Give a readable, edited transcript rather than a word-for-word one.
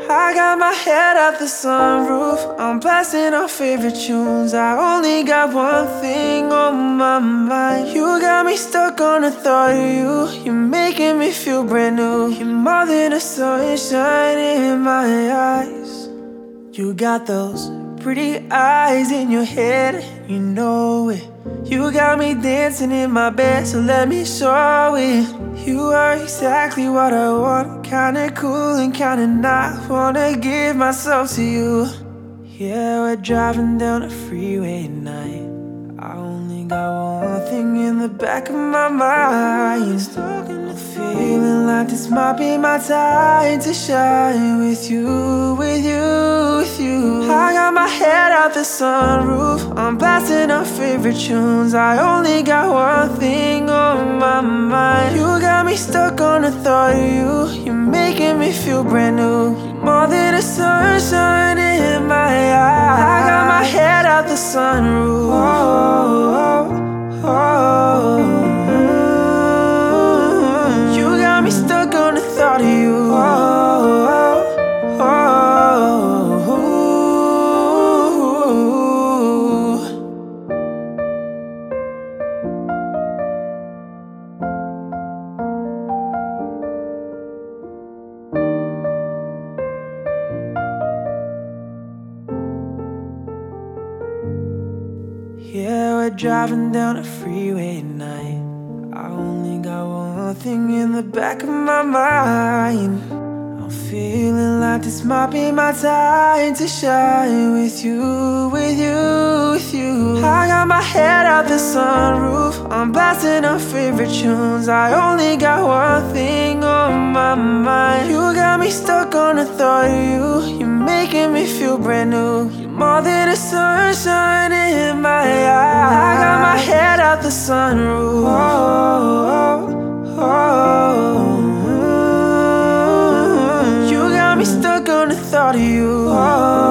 I got my head out the sunroof, I'm blasting our favorite tunes. I only got one thing on my mind. You got me stuck on the thought of you. You're making me feel brand new. You're more than the sunshine in my eyes. You got those pretty eyes in your head, you know it. You got me dancing in my bed, so let me show it. You are exactly what I want, kinda cool and kinda not. Wanna give myself to you. Yeah, we're driving down the freeway at night. I only got one thing in the back of my mind. I'm feeling like this might be my time to shine with you, with you, with you. I got my head out the sunroof, I'm blasting our favorite tunes. I only got one thing on my mind. You got me stuck on the thought of you. You're making me feel brand new. You're more than the sunshine in my eyes. I got my head out the sunroof. You got me stuck on the thought of you. Yeah, we're driving down the freeway at night. I only got one thing in the back of my mind. I'm feeling like this might be my time to shine with you, with you, with you. I got my head out the sunroof, I'm blasting our favorite tunes. I only got one thing on my mind. You got me stuck on the thought of you. You're making me feel brand new. You're more than the sunshine in my eyes. I got my head out the sunroof. You got me stuck on the thought of you.